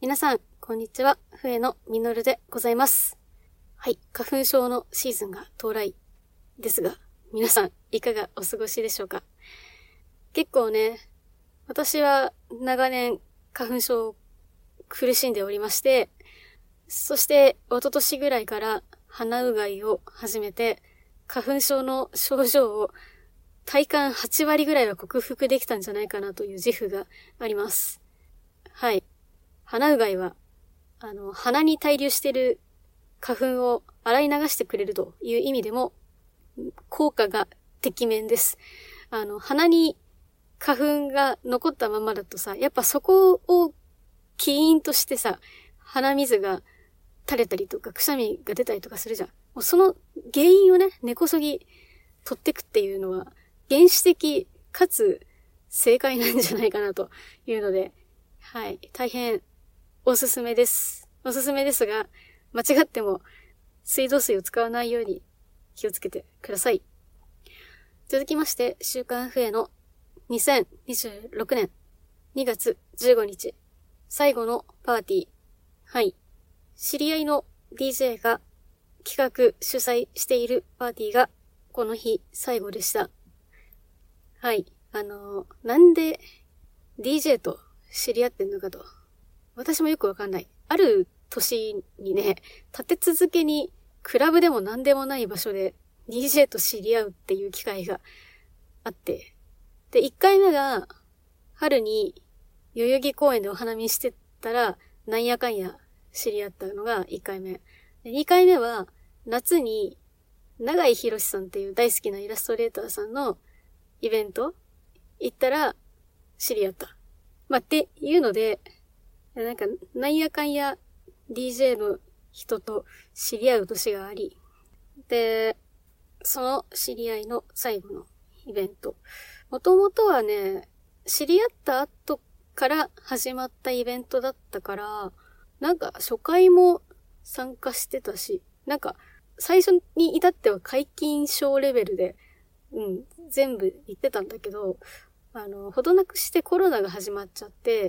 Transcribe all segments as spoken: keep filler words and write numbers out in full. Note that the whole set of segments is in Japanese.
皆さん、こんにちは。笛野実でございます。はい、花粉症のシーズンが到来ですが、皆さん、いかがお過ごしでしょうか。結構ね、私は長年花粉症苦しんでおりまして、そして一昨年ぐらいから鼻うがいを始めて、花粉症の症状を体感はち割ぐらいは克服できたんじゃないかなという自負があります。はい。鼻うがいは、あの、鼻に滞留している花粉を洗い流してくれるという意味でも、効果がてきめんです。あの、鼻に花粉が残ったままだとさ、やっぱそこを起因としてさ、鼻水が垂れたりとか、くしゃみが出たりとかするじゃん。もうその原因をね、根こそぎ取ってくっていうのは、原始的かつ正解なんじゃないかなというので、はい、大変おすすめです。おすすめですが、間違っても水道水を使わないように気をつけてください。続きまして、週刊笛のにせんにじゅうろくねんにがつじゅうごにち、最後のパーティー。はい。知り合いの ディージェー が企画主催しているパーティーがこの日最後でした。はい。あのー、なんで ディージェー と知り合ってんのかと。私もよくわかんない。ある年にね、立て続けにクラブでも何でもない場所で ディージェー と知り合うっていう機会があって。で、いっかいめが春に代々木公園でお花見してたらなんやかんや知り合ったのがいっかいめ。で、にかいめは夏に永井博さんっていう大好きなイラストレーターさんのイベント行ったら知り合った。まあ、っていうので、なんか、なんやかんや ディージェー の人と知り合う年があり、で、その知り合いの最後のイベント。もともとはね、知り合った後から始まったイベントだったから、なんか初回も参加してたし、なんか最初に至っては解禁賞レベルで、うん、全部行ってたんだけど、あの、ほどなくしてコロナが始まっちゃって、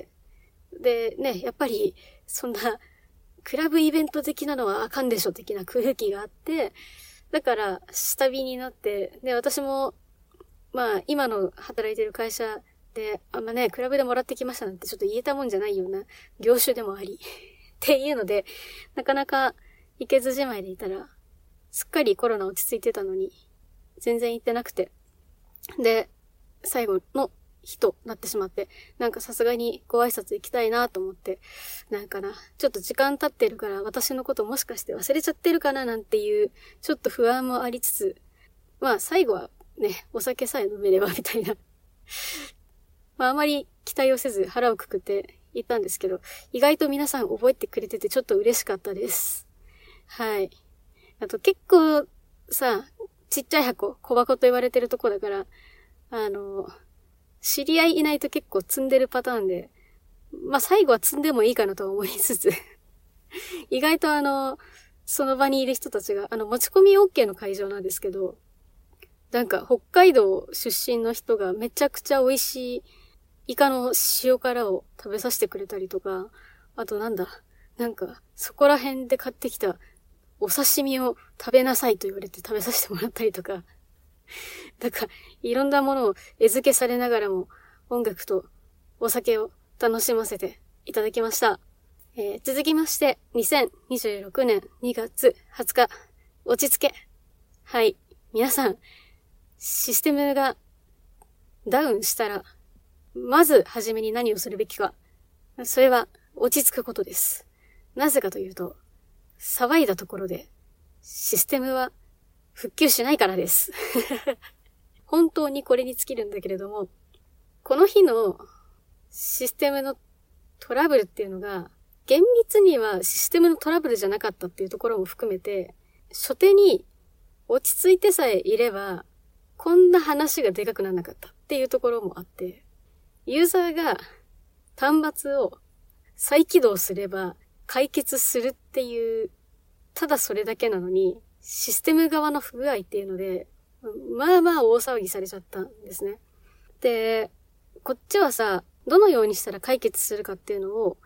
で、ね、やっぱり、そんな、クラブイベント的なのはあかんでしょ的な空気があって、だから、下火になって、で、私も、まあ、今の働いてる会社で、あんまね、クラブでもらってきましたなんてちょっと言えたもんじゃないような業種でもあり、っていうので、なかなか行けずじまいでいたら、すっかりコロナ落ち着いてたのに、全然行ってなくて、で、最後の日となってしまって、なんかさすがにご挨拶行きたいなと思って、なんかな、ちょっと時間経ってるから私のこともしかして忘れちゃってるかななんていう、ちょっと不安もありつつ、まあ最後はね、お酒さえ飲めればみたいな。まああまり期待をせず腹をくくって行ったんですけど、意外と皆さん覚えてくれててちょっと嬉しかったです。はい。あと結構さ、ちっちゃい箱、小箱と言われてるとこだから、あの、知り合いいないと結構積んでるパターンで、まあ、最後は積んでもいいかなとは思いつつ、意外とあの、その場にいる人たちが、あの、持ち込み OK の会場なんですけど、なんか北海道出身の人がめちゃくちゃ美味しいイカの塩辛を食べさせてくれたりとか、あとなんだ、なんかそこら辺で買ってきたお刺身を食べなさいと言われて食べさせてもらったりとか、なんか、いろんなものを餌付けされながらも、音楽とお酒を楽しませていただきました。えー、続きまして、にせんにじゅうろくねんにがつはつか、落ち着け。はい。皆さん、システムがダウンしたら、まずはじめに何をするべきか。それは、落ち着くことです。なぜかというと、騒いだところで、システムは復旧しないからです。本当にこれに尽きるんだけれども、この日のシステムのトラブルっていうのが、厳密にはシステムのトラブルじゃなかったっていうところも含めて、初手に落ち着いてさえいれば、こんな話がでかくならなかったっていうところもあって、ユーザーが端末を再起動すれば解決するっていう、ただそれだけなのに、システム側の不具合っていうので、まあまあ大騒ぎされちゃったんですね。で、こっちはさ、どのようにしたら解決するかっていうのを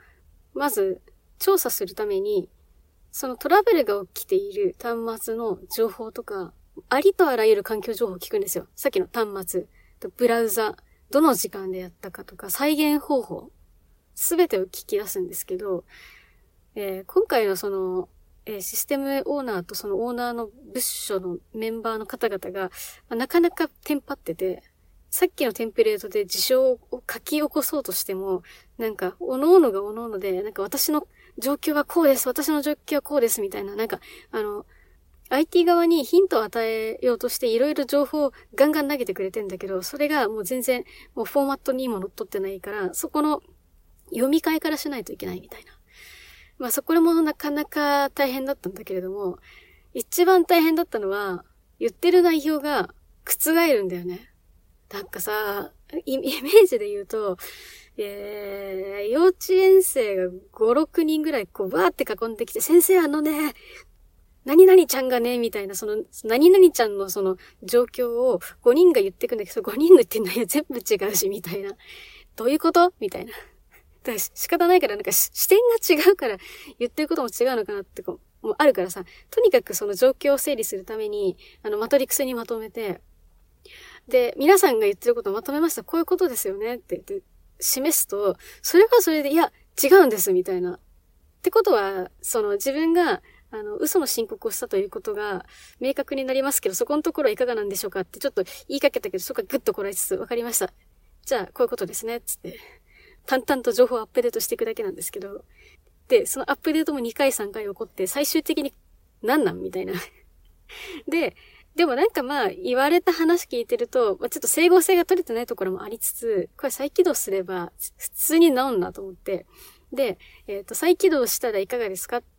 まず調査するために、そのトラブルが起きている端末の情報とか、ありとあらゆる環境情報を聞くんですよ。さっきの端末、ブラウザ、どの時間でやったかとか、再現方法、すべてを聞き出すんですけど、えー、今回のその、えー、システムオーナーとそのオーナーの部署のメンバーの方々が、まあ、なかなかテンパってて、さっきのテンプレートで事象を書き起こそうとしても、なんか、おのおのがおのおので、なんか私の状況はこうです、私の状況はこうです、みたいな、なんか、あの、アイティー 側にヒントを与えようとしていろいろ情報をガンガン投げてくれてんだけど、それがもう全然もうフォーマットにも乗っ取ってないから、そこの読み替えからしないといけないみたいな。まあそこもなかなか大変だったんだけれども、一番大変だったのは、言ってる内容が覆るんだよね。なんかさ、イメージで言うと、えー、幼稚園生がご、ろくにんぐらいこうバーって囲んできて、先生あのね、何々ちゃんがね、みたいな、その、何々ちゃんのその状況をごにんが言ってくんだけど、ごにんの言ってんのよ、全部違うし、みたいな。どういうことみたいな。だから仕方ないから、なんか視点が違うから言ってることも違うのかなってこう、もうあるからさ、とにかくその状況を整理するために、あの、マトリックスにまとめて、で、皆さんが言ってることをまとめました。こういうことですよねって言って示すと、それはそれで、いや、違うんです、みたいな。ってことは、その自分が、あの、嘘の申告をしたということが明確になりますけど、そこのところはいかがなんでしょうかってちょっと言いかけたけど、そこはぐっとこらえつつ、わかりました。じゃあ、こういうことですね、つって。淡々と情報をアップデートしていくだけなんですけど。で、そのアップデートもにかいさんかい起こって、最終的に何なんみたいな。で、でもなんかまあ、言われた話聞いてると、まあ、ちょっと整合性が取れてないところもありつつ、これ再起動すれば、普通に治んなと思って。で、えっと、再起動したらいかがですかって、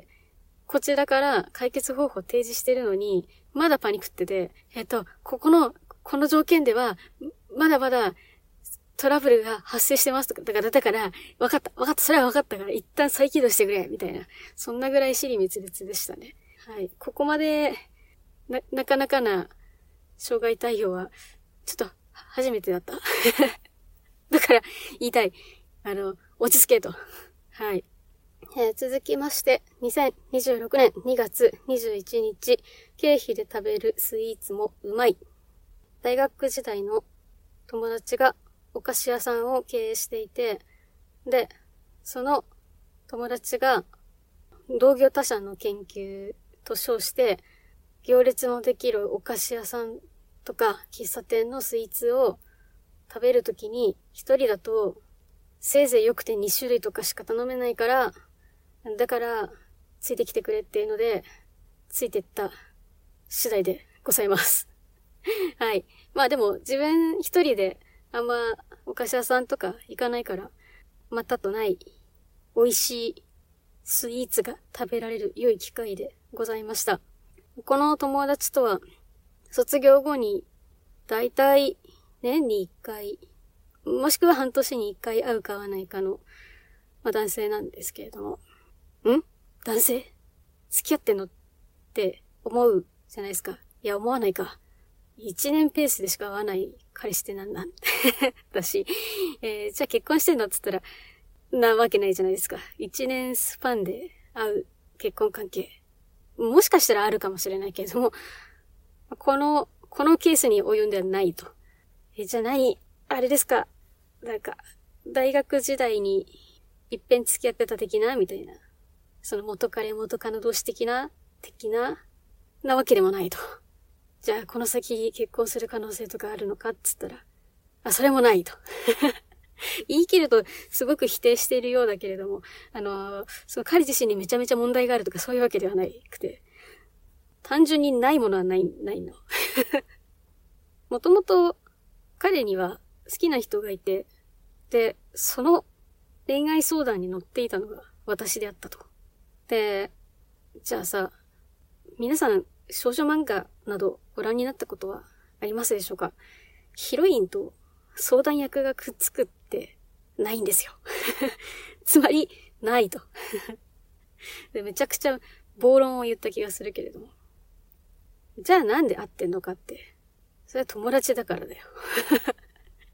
こちらから解決方法を提示してるのに、まだパニクってて、えっと、ここの、この条件では、まだまだトラブルが発生してますとか、だから、だから、わかった、わかった、それはわかったから、一旦再起動してくれ、みたいな。そんなぐらい尻滅裂でしたね。はい。ここまで、な、なかなかな、障害対応は、ちょっと、初めてだった。だから、言いたい。あの、落ち着けと。はい。えー、続きまして、にせんにじゅうろくねんにがつにじゅういちにち、経費で食べるスイーツもうまい。大学時代の友達がお菓子屋さんを経営していて、で、その友達が同業他社の研究と称して、行列のできるお菓子屋さんとか喫茶店のスイーツを食べるときに一人だとせいぜいよくてにしゅるいとかしか頼めないから、だからついてきてくれっていうのでついてった次第でございます。はい。まあでも自分一人であんまお菓子屋さんとか行かないからまたとない美味しいスイーツが食べられる良い機会でございました。この友達とは卒業後にだいたい年にいっかいもしくは半年にいっかい会うか会わないかの、まあ、男性なんですけれども、ん男性付き合ってんのって思うじゃないですか。いや思わないか。一年ペースでしか会わない彼氏ってなんなんだし、えー、じゃあ結婚してんのって言ったらなわけないじゃないですか。一年スパンで会う結婚関係。もしかしたらあるかもしれないけれども、この、このケースに及んではないと。え、じゃあ何あれですかなんか、大学時代に一遍付き合ってた的なみたいな。その元彼元カノ同士的な的ななわけでもないと。じゃあこの先結婚する可能性とかあるのかって言ったら、あ、それもないと。言い切るとすごく否定しているようだけれども、あの、その彼自身にめちゃめちゃ問題があるとかそういうわけではないくて、単純にないものはない、ないの。もともと彼には好きな人がいて、で、その恋愛相談に乗っていたのが私であったと。で、じゃあさ、皆さん少女漫画などご覧になったことはありますでしょうか？ヒロインと相談役がくっつくってないんですよ。つまり、ないと。で。めちゃくちゃ暴論を言った気がするけれども。じゃあなんで会ってんのかって。それは友達だからだよ。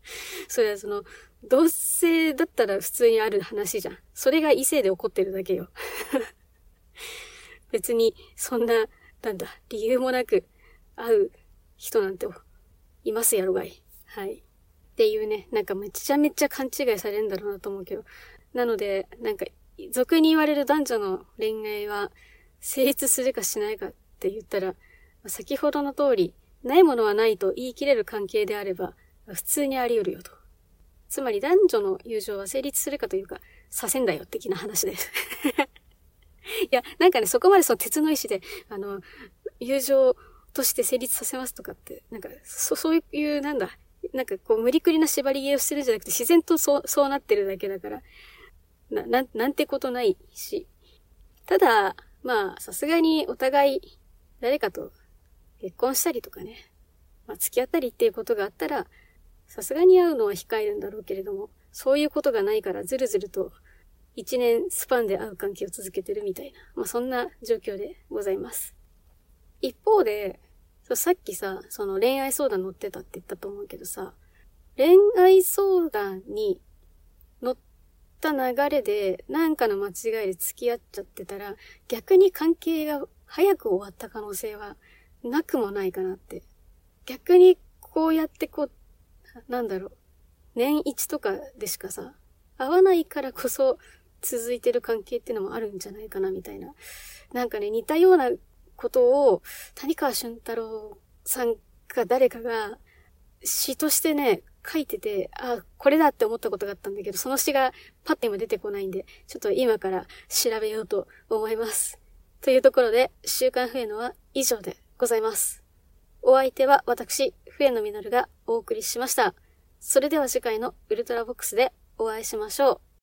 それはその、同性だったら普通にある話じゃん。それが異性で起こってるだけよ。別に、そんな、なんだ、理由もなく会う人なんていますやろがい。はい。っていうね、なんかめちゃめちゃ勘違いされるんだろうなと思うけど。なので、なんか、俗に言われる男女の恋愛は成立するかしないかって言ったら、先ほどの通り、ないものはないと言い切れる関係であれば、普通にあり得るよと。つまり男女の友情は成立するかというか、させんだよ的な話です。いや、なんかね、そこまでその鉄の意志で、あの、友情として成立させますとかって、なんか、そ、そういう、なんだ、なんかこう無理くりな縛り芸をしてるんじゃなくて、自然とそう、そうなってるだけだから、な、なん、なんてことないし。ただ、まあ、さすがにお互い、誰かと結婚したりとかね、まあ、付き合ったりっていうことがあったら、さすがに会うのは控えるんだろうけれども、そういうことがないからずるずると一年スパンで会う関係を続けてるみたいな、まあそんな状況でございます。一方で、さっきさ、その恋愛相談乗ってたって言ったと思うけどさ、恋愛相談に乗った流れで何かの間違いで付き合っちゃってたら、逆に関係が早く終わった可能性はなくもないかなって。逆にこうやってこう、なんだろう、年一とかでしかさ、会わないからこそ続いてる関係っていうのもあるんじゃないかなみたいな。なんかね、似たようなことを谷川俊太郎さんか誰かが詩としてね、書いてて、あ、これだって思ったことがあったんだけど、その詩がパッて今出てこないんで、ちょっと今から調べようと思います。というところで、週刊フエノは以上でございます。お相手は私、笛野実がお送りしました。それでは次回のウルトラボックスでお会いしましょう。